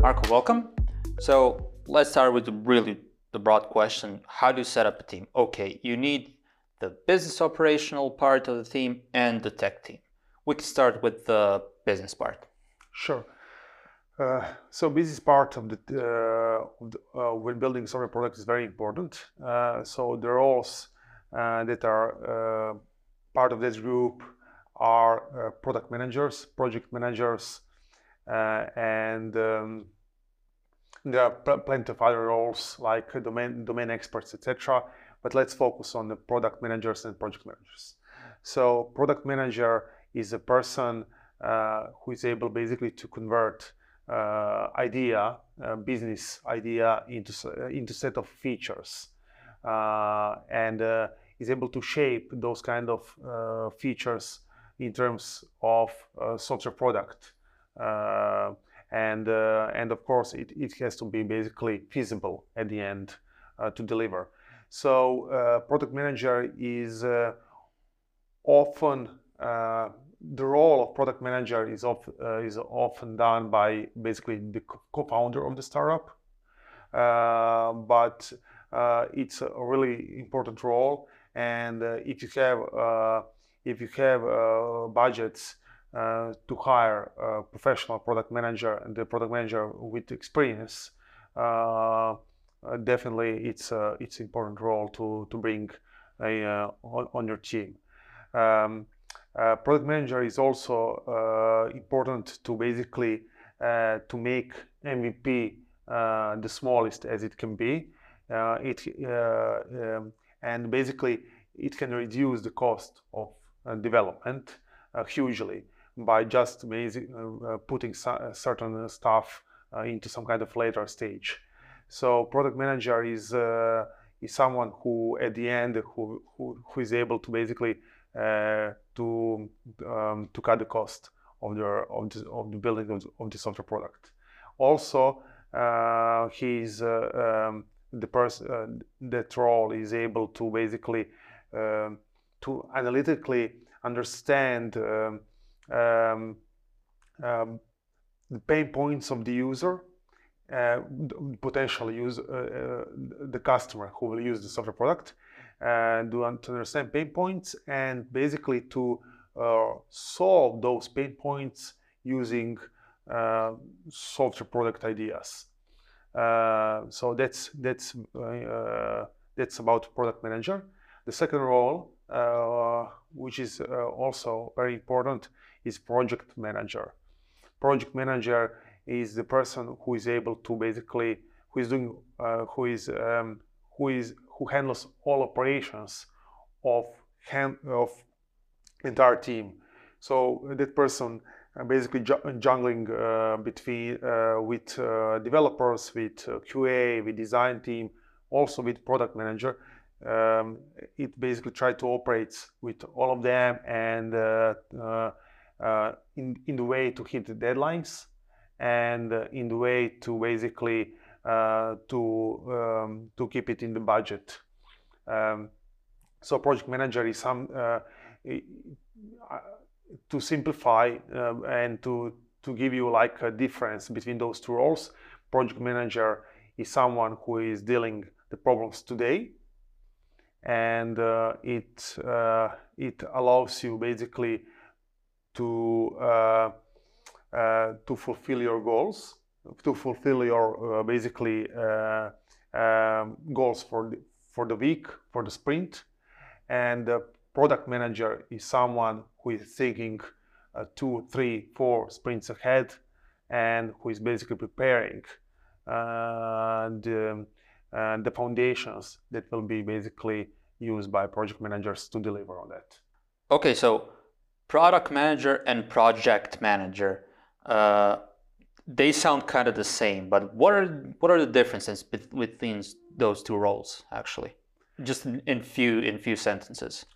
Marco, welcome. So let's start with the broad question. How do you set up a team? Okay, you need the business operational part of the team and the tech team. We can start with the business part. Sure. So business part of when building software product is very important. So the roles that are part of this group are product managers, project managers, and there are plenty of other roles like domain experts, etc. But let's focus on the product managers and project managers. So product manager is a person who is able basically to convert business idea into set of features, and is able to shape those kind of features in terms of software product. And of course it has to be basically feasible at the end to deliver. So product manager is often the role of product manager is often done by basically the co-founder of the startup, but it's a really important role. And if you have budgets to hire a professional product manager and the product manager with experience, definitely it's an important role to bring on your team. Product manager is also important to basically to make MVP the smallest as it can be. And basically it can reduce the cost of development hugely by just putting certain stuff into some kind of later stage. So product manager is someone who at the end who is able to basically to cut the cost of the building of the software product. Also, he's the person that role is able to basically to analytically understand the pain points of the user, potential user, the customer who will use the software product, to understand pain points and basically to solve those pain points using software product ideas. So that's about product manager. The second role, which is also very important, is project manager. Project manager is the person who is able to basically who handles all operations of entire team. So that person basically jungling between with developers, with QA, with design team, also with product manager. It basically tries to operate with all of them and in the way to hit the deadlines and in the way to basically to keep it in the budget. So project manager is some to simplify and to give you like a difference between those two roles. Project manager is someone who is dealing the problems today, and it allows you basically to fulfill your goals, to fulfill your basically goals for the week, for the sprint. And the product manager is someone who is thinking 2, 3, 4 sprints ahead, and who is basically preparing the foundations that will be basically used by project managers to deliver on that. Okay, so product manager and project manager, they sound kind of the same, but what are the differences between those two roles actually? Just in few sentences.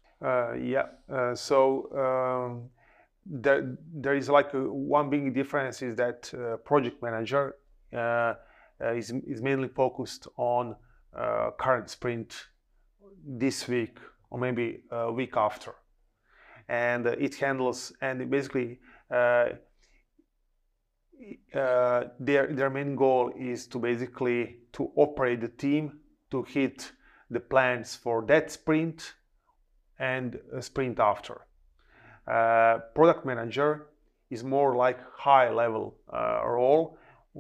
So there is like one big difference is that project manager is mainly focused on current sprint this week or maybe a week after, and it handles and basically their main goal is to basically to operate the team to hit the plans for that sprint and a sprint after. Product manager is more like high level role.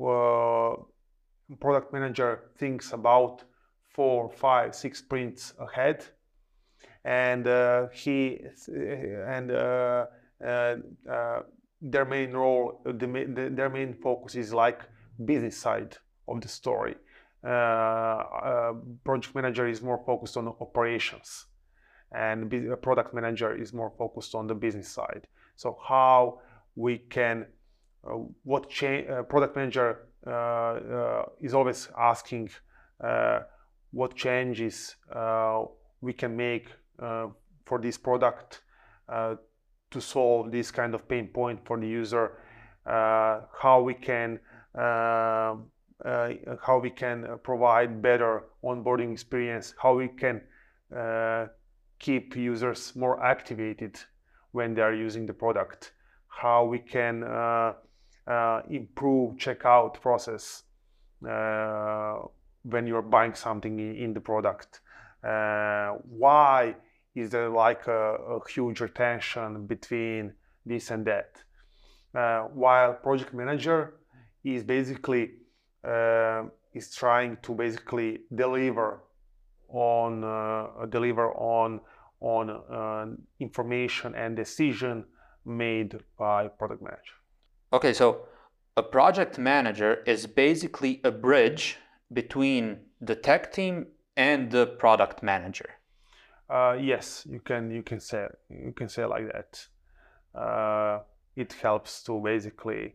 Product manager thinks about 4, 5, 6 sprints ahead, and their main role, their main focus is like business side of the story. Project manager is more focused on operations, and product manager is more focused on the business side. So how we can, product manager is always asking what changes we can make for this product to solve this kind of pain point for the user, how we can provide better onboarding experience, how we can keep users more activated when they are using the product, how we can improve checkout process when you're buying something in the product. Why is there like a huge retention between this and that? While project manager is basically is trying to basically deliver on information and decision made by product manager. Okay, so a project manager is basically a bridge between the tech team and the product manager. Yes, you can say like that. It helps to basically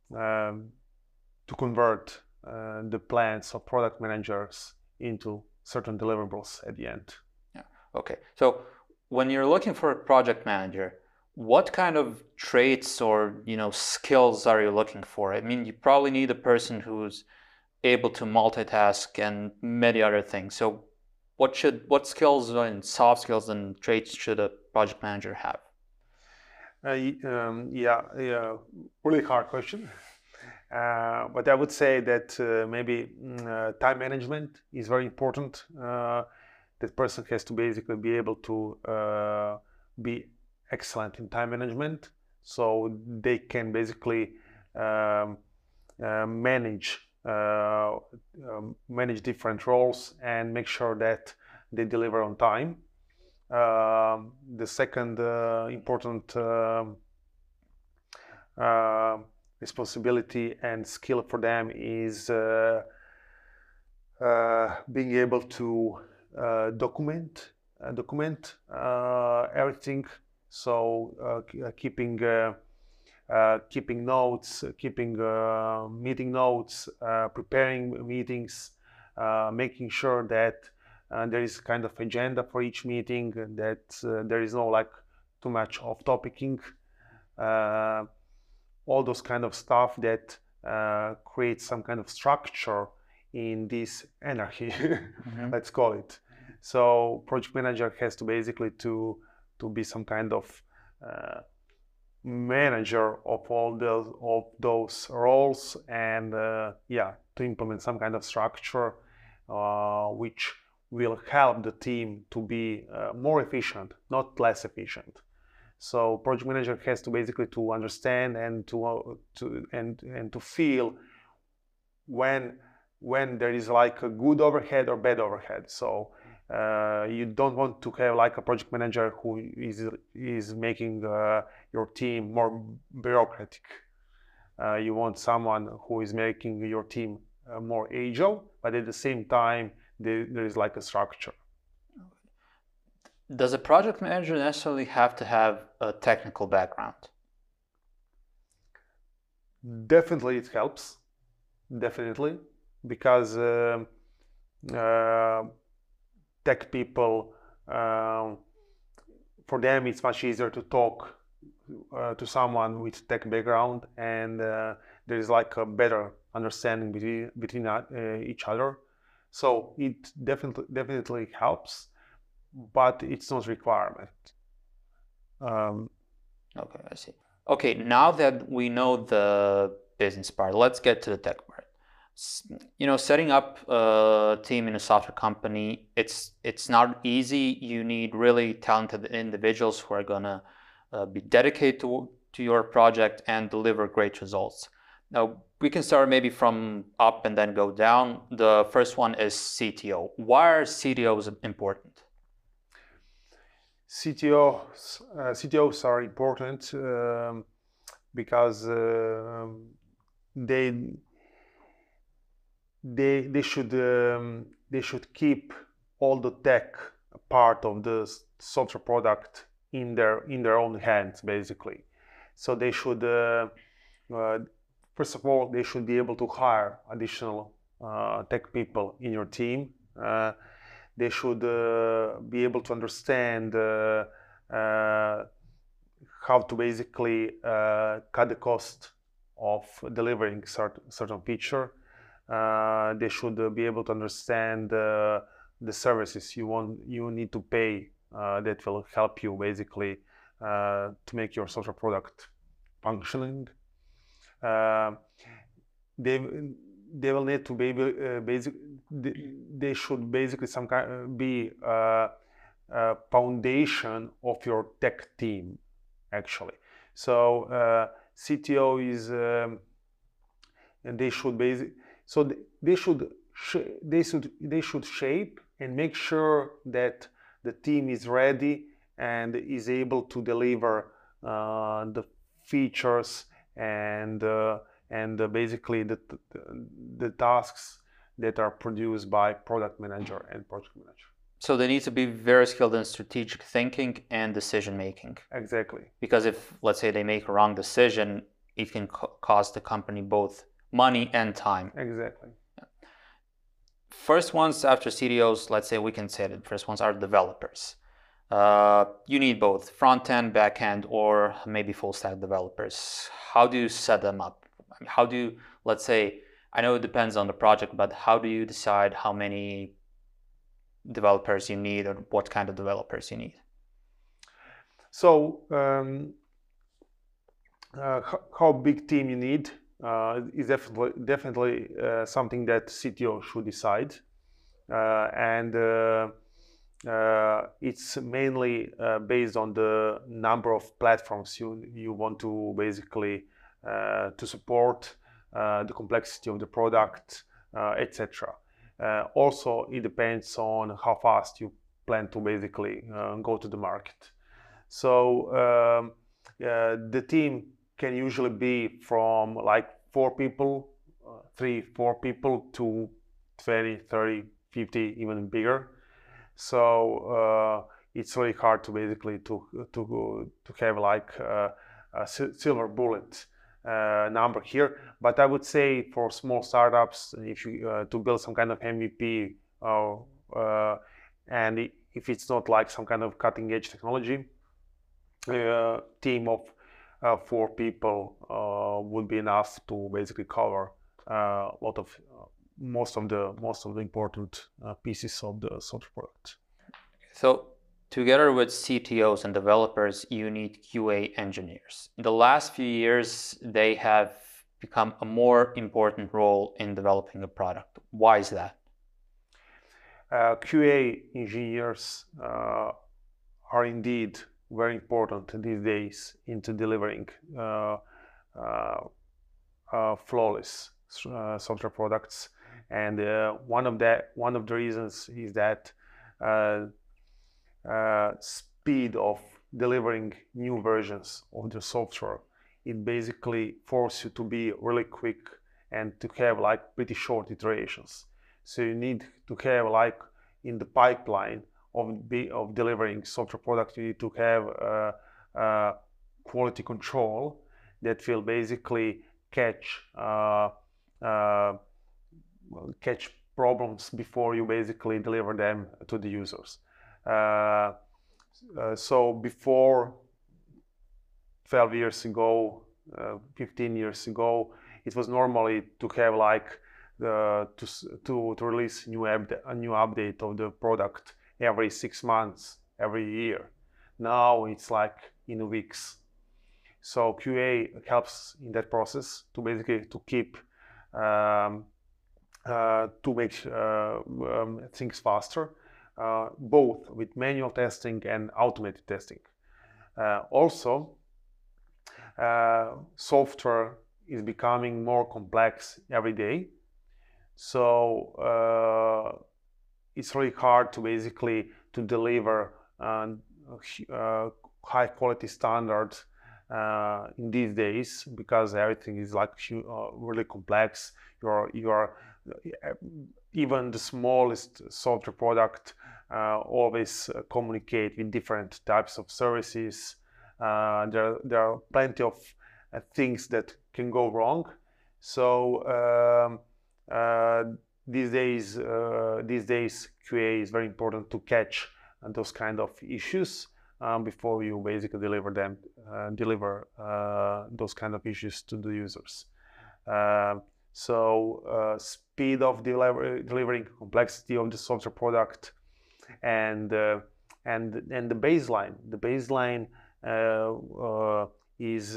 to convert the plans of product managers into certain deliverables at the end. Yeah. Okay. So when you're looking for a project manager, what kind of traits or skills are you looking for? I mean, you probably need a person who's able to multitask and many other things. So what skills and soft skills and traits should a project manager have? Really hard question. But I would say that maybe time management is very important. That person has to basically be able to be excellent in time management, so they can basically manage different roles and make sure that they deliver on time. The second important responsibility and skill for them is being able to document everything. So keeping notes, keeping meeting notes, preparing meetings, making sure that there is kind of agenda for each meeting, that there is no like too much off-topicing, all those kind of stuff that creates some kind of structure in this anarchy, let's call it. So project manager has to basically to be some kind of manager of all those roles, and to implement some kind of structure which will help the team to be more efficient, not less efficient. So project manager has to basically to understand and to feel when there is like a good overhead or bad overhead. So you don't want to have like a project manager who is making your team more bureaucratic. You want someone who is making your team more agile, but at the same time there is like a structure. Does a project manager necessarily have to have a technical background? Definitely it helps. Definitely, because tech people, for them it's much easier to talk to someone with tech background, and there is like a better understanding between each other. So it definitely helps, but it's not a requirement. Okay, I see. Okay, now that we know the business part. Let's get to the tech part. Setting up a team in a software company, it's not easy. You need really talented individuals who are gonna be dedicated to your project and deliver great results. Now, we can start maybe from up and then go down. The first one is CTO. Why are CTOs important? CTOs are important because they should keep all the tech part of the software product in their own hands, basically. So they should first of all, they should be able to hire additional tech people in your team. They should be able to understand how to basically cut the cost of delivering certain feature. They should be able to understand the services you need to pay that will help you basically to make your software product functioning. They will need to be they should basically be a foundation of your tech team, actually. So CTO is and they should they should shape and make sure that the team is ready and is able to deliver the features and basically the tasks that are produced by product manager and project manager. So they need to be very skilled in strategic thinking and decision making. Exactly. Because if, let's say, they make a wrong decision, it can cost the company both money and time. Exactly. First ones after CTOs, let's say we can say that first ones are developers. You need both front-end, back-end, or maybe full-stack developers. How do you set them up? How do you, let's say, I know it depends on the project, but how do you decide how many developers you need or what kind of developers you need? So how big team you need is definitely something that CTO should decide, and it's mainly based on the number of platforms you want to basically to support, the complexity of the product, etc. Also, it depends on how fast you plan to basically go to the market. So the team can usually be from like 4 people, 3-4 people to 20, 30, 50, even bigger. So it's really hard to basically to have like a silver bullet number here. But I would say for small startups, if you to build some kind of MVP, and if it's not like some kind of cutting edge technology, a team of 4 people would be enough to basically cover most of the important pieces of the software product. So together with CTOs and developers, you need QA engineers. In the last few years, they have become a more important role in developing a product. Why is that? QA engineers are indeed very important these days into delivering flawless software products, and one of the reasons is that speed of delivering new versions of the software, it basically forces you to be really quick and to have like pretty short iterations. So you need to have like in the pipeline of delivering software product, you need to have quality control that will basically catch problems before you basically deliver them to the users. So before 12 years ago, 15 years ago, it was normally to have like to release a new update of the product every 6 months, every year. Now it's like in weeks. So QA helps in that process to basically to keep to make things faster, both with manual testing and automated testing. Also, software is becoming more complex every day, so it's really hard to basically to deliver high quality standards in these days, because everything is like really complex. You're even the smallest software product always communicate with different types of services. There are plenty of things that can go wrong. So these days QA is very important to catch those kind of issues before you basically deliver those kind of issues to the users. Speed of delivering, complexity of the software product, and the baseline. The baseline is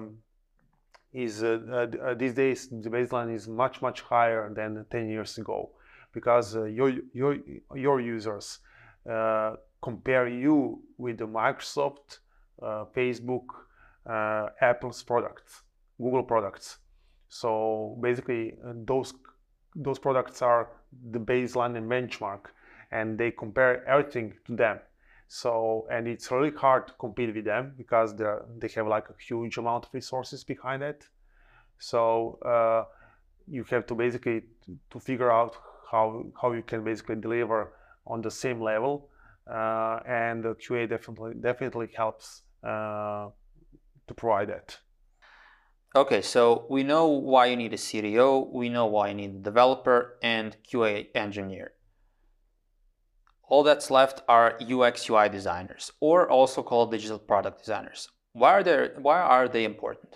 these days the baseline is much higher than 10 years ago, because your users compare you with the Microsoft, Facebook, Apple's products, Google products. So basically, those products are the baseline and benchmark, and they compare everything to them. So, and it's really hard to compete with them because they have like a huge amount of resources behind it. So you have to basically to figure out how you can basically deliver on the same level, and the QA definitely helps to provide that. Okay, so we know why you need a CTO, we know why you need a developer and QA engineer. All that's left are UX UI designers, or also called digital product designers. Why are they important?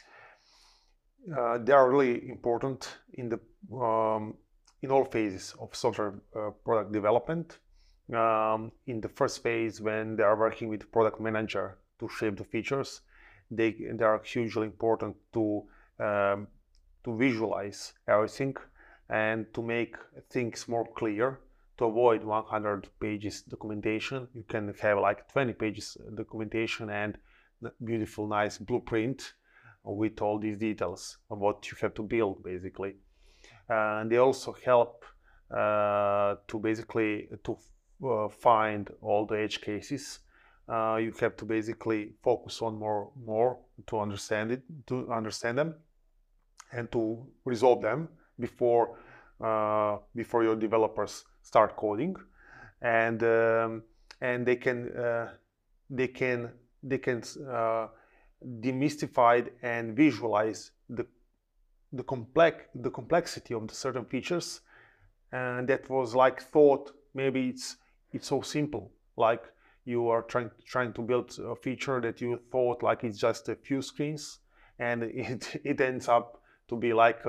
They are really important in all phases of software product development. In the first phase, when they are working with the product manager to shape the features, they are hugely important to visualize everything and to make things more clear, to avoid 100 pages documentation. You can have like 20 pages documentation and beautiful, nice blueprint with all these details of what you have to build, basically. And they also help to basically find all the edge cases. You have to basically focus on more to understand them, and to resolve them before your developers start coding, and they can demystify and visualize the complexity of the certain features, and that was like thought maybe it's so simple, like you are trying to build a feature that you thought like it's just a few screens, and it ends up to be like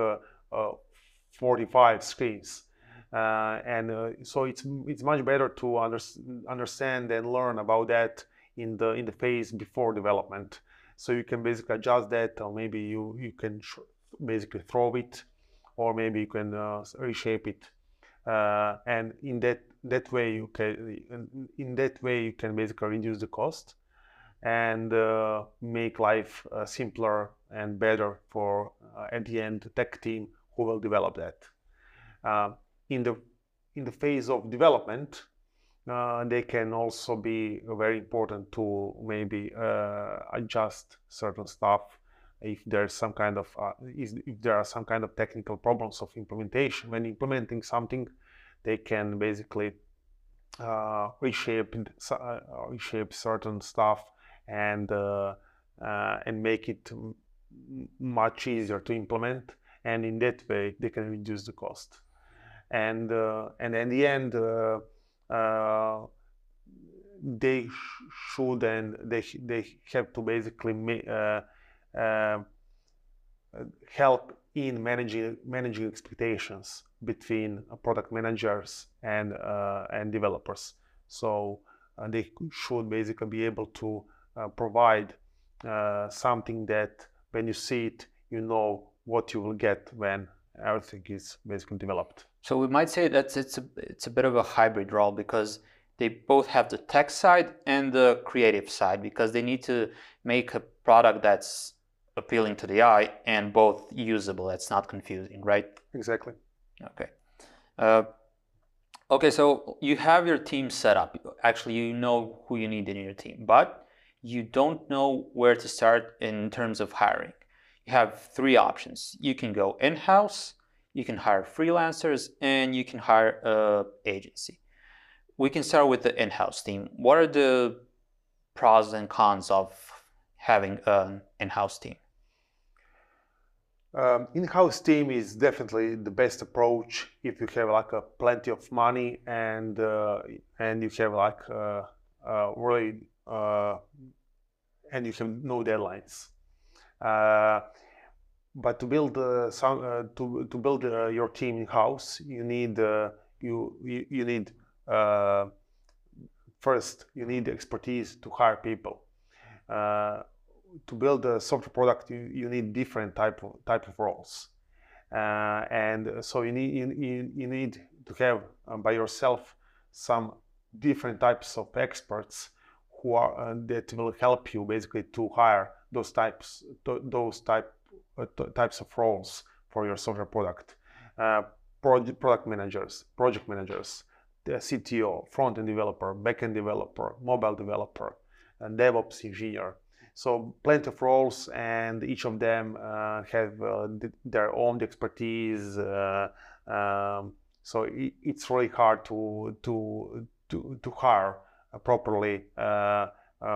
45 screens, so it's much better to understand and learn about that in the phase before development, so you can basically adjust that, or maybe you can basically throw it, or maybe you can reshape it, and in that way you can basically reduce the cost and make life simpler and better for at the end the tech team who will develop that. In the phase of development, they can also be very important to maybe adjust certain stuff if there's some kind of if there are some kind of technical problems of implementation. When implementing something, they can basically reshape certain stuff and make it much easier to implement, and in that way they can reduce the cost. And in the end, they should and they have to basically help in managing expectations between product managers and developers. So they should basically be able to provide something that when you see it, you know what you will get when everything is basically developed. So we might say that it's a bit of a hybrid role because they both have the tech side and the creative side because they need to make a product that's appealing to the eye and both usable. That's not confusing, right? Exactly. Okay. Okay, so you have your team set up. Actually, you know who you need in your team, but you don't know where to start in terms of hiring. You have three options. You can go in-house, you can hire freelancers, and you can hire an agency. We can start with the in-house team. What are the pros and cons of having an in-house team? In-house team is definitely the best approach if you have like a plenty of money and you have like really and you have no deadlines. But to build to build your team in house, you need you need first you need expertise to hire people. To build a software product, you need different type of roles, and so you need to have by yourself some different types of experts who are that will help you basically to hire those types of roles for your software product. Product managers, project managers, the CTO, front-end developer, back-end developer, mobile developer, and DevOps engineer. So plenty of roles, and each of them have their own expertise. So it's really hard to hire properly at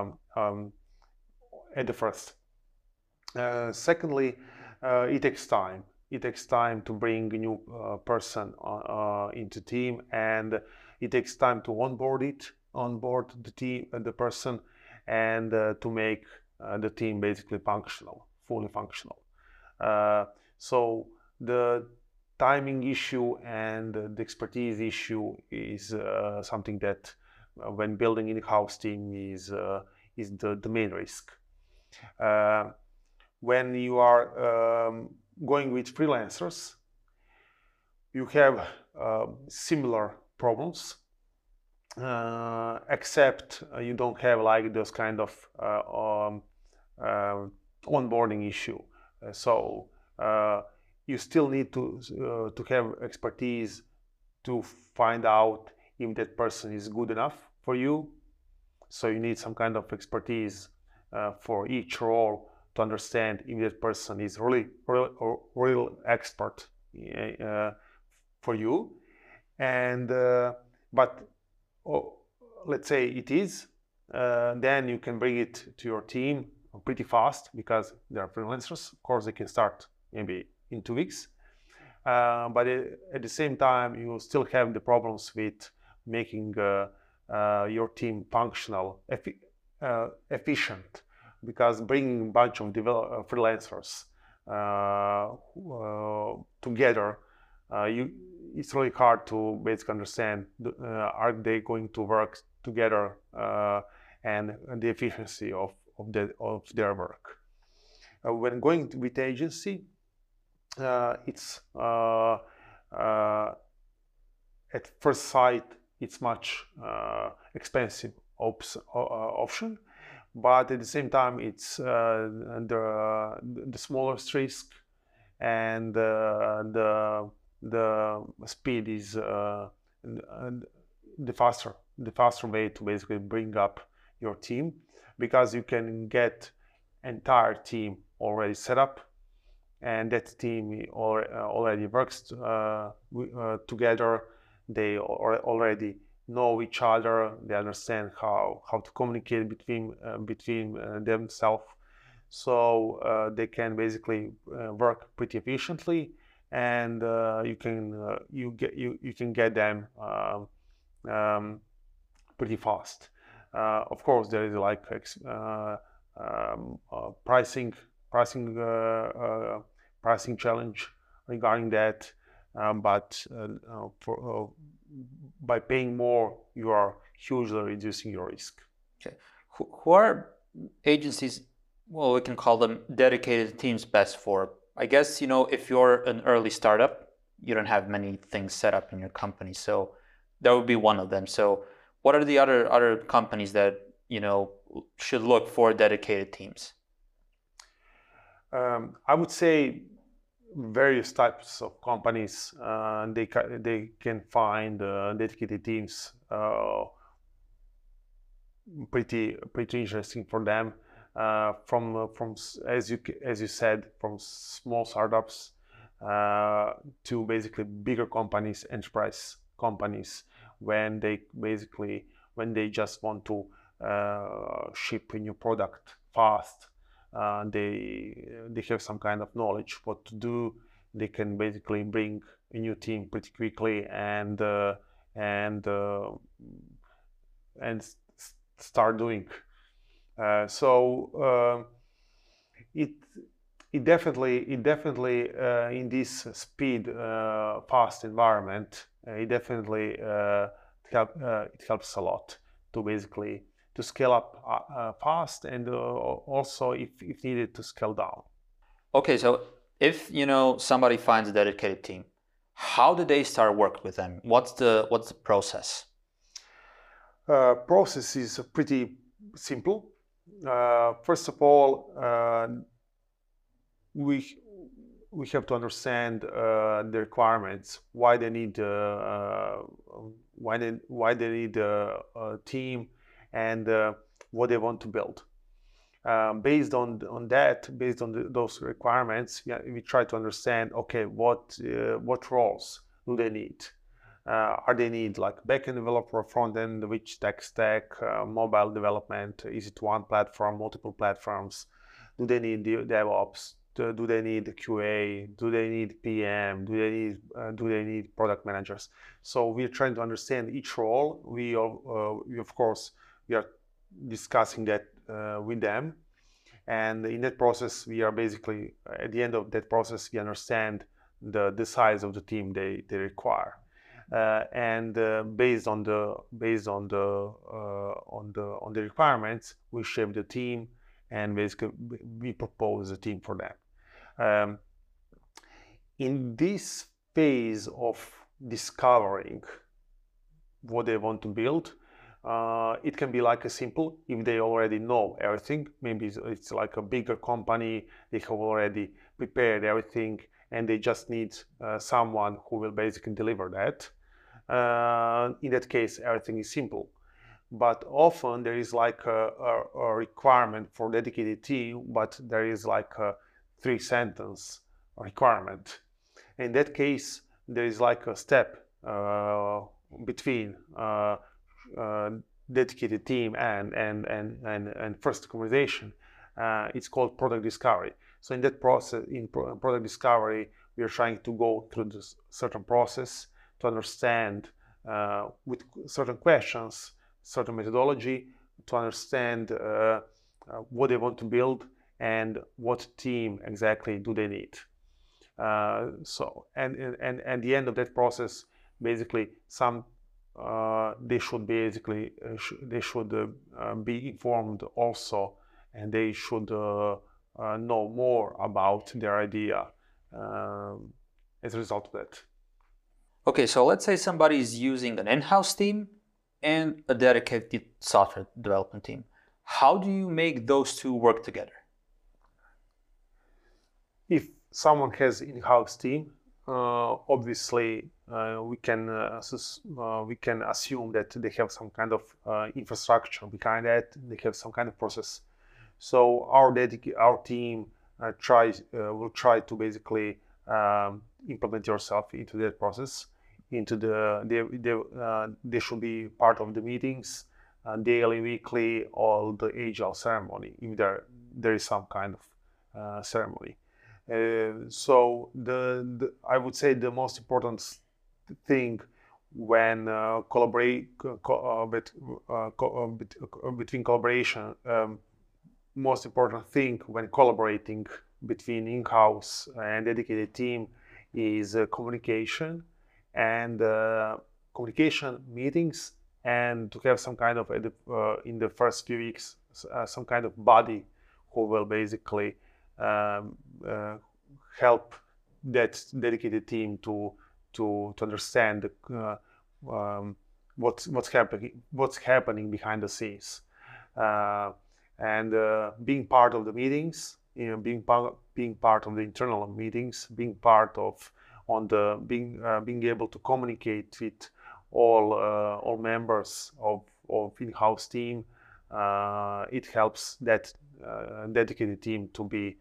the first. Secondly, it takes time. It takes time to bring a new person into team, and it takes time to onboard the team, the person, and to make the team basically fully functional. So the timing issue and the expertise issue is something that when building in-house team is the main risk. When you are going with freelancers, you have similar problems, except you don't have like those kind of onboarding issue. So you still need to have expertise to find out if that person is good enough for you. So you need some kind of expertise for each role to understand if that person is really real expert for you. And but let's say it is, then you can bring it to your team pretty fast because they are freelancers. Of course, they can start maybe in 2 weeks. But at the same time, you still have the problems with making your team functional, efficient, because bringing a bunch of freelancers together, it's really hard to basically understand are they going to work together and the efficiency of their work. When going with agency, it's at first sight it's much expensive option, but at the same time it's the smallest risk, and the speed is the faster way to basically bring up your team, because you can get entire team already set up, and that team already works together. They already know each other. They understand how to communicate between themselves, so they can basically work pretty efficiently, and you can get them pretty fast. Of course, there is like pricing challenge regarding that, but by paying more, you are hugely reducing your risk. Okay. Who are agencies Well, we can call them dedicated teams best for. I guess, if you're an early startup, you don't have many things set up in your company. So that would be one of them. So what are the other companies that, should look for dedicated teams? I would say various types of companies they can find dedicated teams pretty interesting for them. From as you said, from small startups to basically bigger companies, enterprise companies, when they just want to ship a new product fast. They have some kind of knowledge what to do. They can basically bring a new team pretty quickly and and start doing. So it it definitely in this speed fast environment it definitely it helps a lot to basically to scale up fast and also if needed to scale down. Okay, so if, somebody finds a dedicated team, how do they start work with them? What's the process? Process is pretty simple. First of all, we we have to understand the requirements, why they need why they need a team, and what they want to build. Based on that, based on those requirements, we try to understand, okay, what roles do they need? Are they need like backend developer, front end, which tech stack, mobile development? Is it one platform, multiple platforms? Do they need DevOps? Do they need QA? Do they need PM? Do they need product managers? So we're trying to understand each role. We of course we are discussing that with them, and in that process we are basically at the end of that process we understand the size of the team they require. And based on the requirements, we shape the team, and basically we propose a team for them. In this phase of discovering what they want to build, it can be like a simple if they already know everything. Maybe it's like a bigger company, they have already prepared everything and they just need someone who will basically deliver that. In that case, everything is simple. But often there is like a requirement for dedicated team, but there is like a 3 sentence requirement. In that case, there is like a step between dedicated team and first conversation. It's called product discovery. So in that process, in product discovery, we are trying to go through this certain process to understand with certain questions, certain methodology, to understand what they want to build and what team exactly do they need. So at the end of that process, basically they should basically be informed also, and they should know more about their idea as a result of that. Okay, so let's say somebody is using an in-house team and a dedicated software development team. How do you make those two work together? If someone has in-house team, obviously we can assume that they have some kind of infrastructure behind that. They have some kind of process. So our team will try to basically implement yourself into that process. They should be part of the meetings, daily, weekly, all the agile ceremony if there is some kind of ceremony. So I would say the most important thing when between collaboration, most important thing when collaborating between in-house and dedicated team is communication and communication meetings, and to have some kind of in the first few weeks some kind of buddy who will basically help that dedicated team to understand what's happening behind the scenes, and being part of the meetings, being part of the internal meetings, being part of being able to communicate with all members of in-house team. It helps that dedicated team to be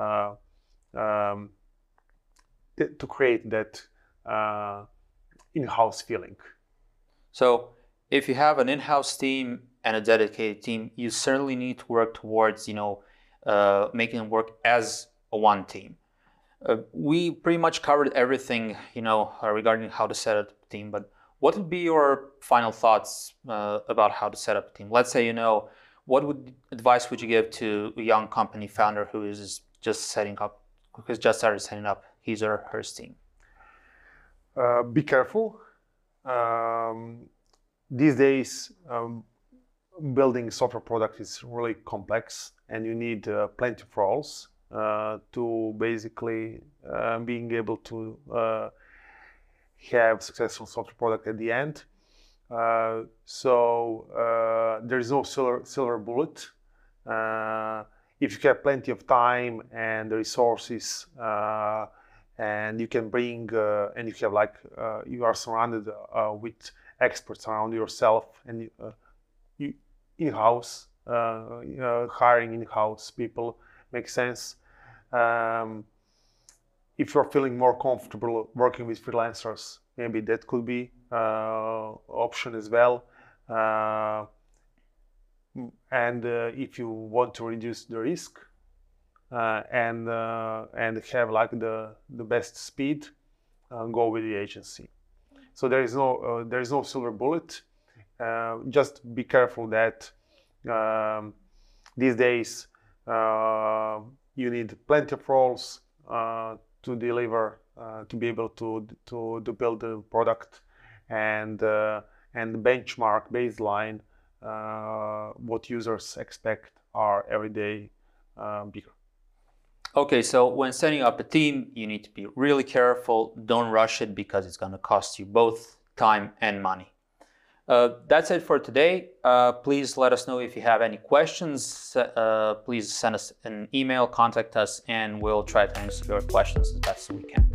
to create that in-house feeling. So if you have an in-house team and a dedicated team, you certainly need to work towards, making it work as a one team. We pretty much covered everything, regarding how to set up a team, but what would be your final thoughts about how to set up a team? Let's say, what advice would you give to a young company founder who is just started setting up his or her team? Be careful. These days, building software product is really complex, and you need plenty of roles to basically being able to have successful software product at the end. So there is no silver bullet. If you have plenty of time and the resources, and you can bring, and you have you are surrounded with experts around yourself, and you in-house, hiring in-house people makes sense. If you're feeling more comfortable working with freelancers, maybe that could be option as well. And if you want to reduce the risk and have the best speed, go with the agency. So there is no silver bullet. Just be careful that these days you need plenty of roles to deliver, to be able to build the product, and benchmark baseline what users expect are every day bigger. Okay, so when setting up a team, you need to be really careful. Don't rush it, because it's going to cost you both time and money. That's it for today. Please let us know if you have any questions. Please send us an email, contact us, and we'll try to answer your questions as best as we can.